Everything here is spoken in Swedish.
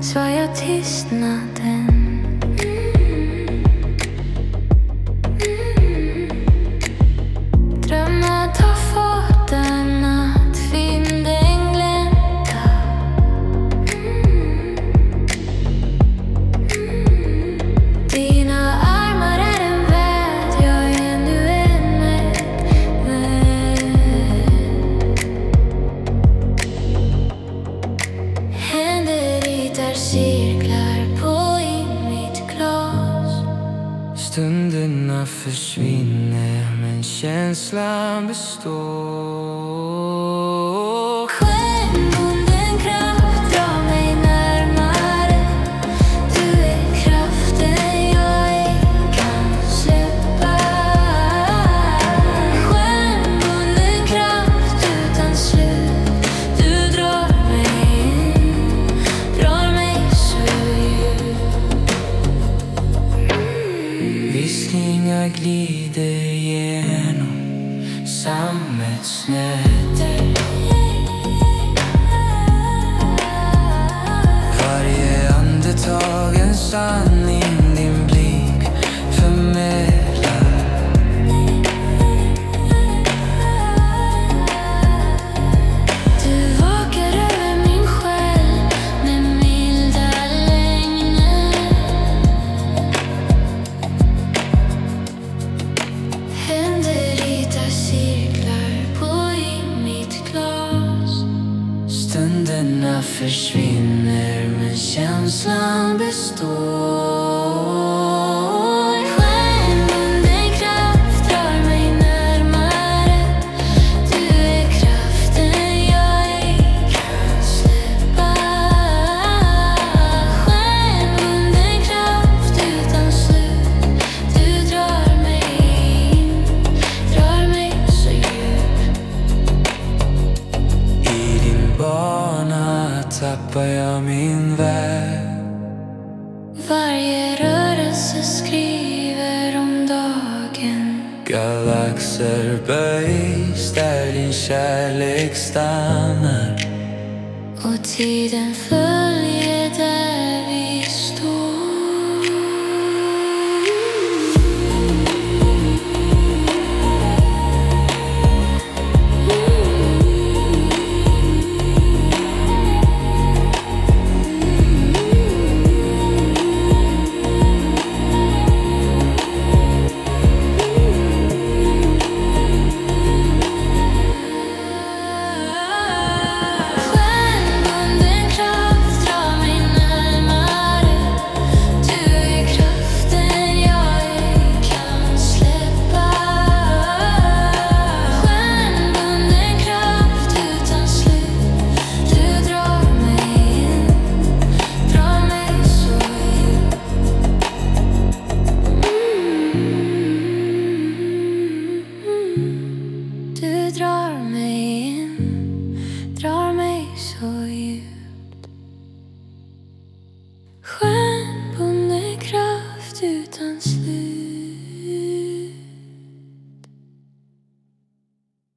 svajar tystnaden. Drömmar tar farten att vinden glänta. Dina armar är en värld, jag är ännu en vän. Händer ritar cirklar på i mitt glas. Stunderna försvinner men känslan består. Självbunden kraft drar mig närmare. Du är kraften jag ej kan släppa. Självbunden kraft utan slut. Du drar mig så djupt. Viskningar glider genom sammetsnätter. Varje andetag en sanning din blick förmedlar. Du vakar över min själ med milda lögner. Händer ritar cirklar på i mitt glas. Stunderna försvinner men känslan består. Självbunden kraft drar mig närmare. Du är kraften jag ej kan släppa. Självbunden kraft utan slut. Du drar mig så djupt. I din bana tappar jag min värld. Varje rörelse skriver om dagen. Galaxer böjs där din kärlek stannar. Och tiden följer där.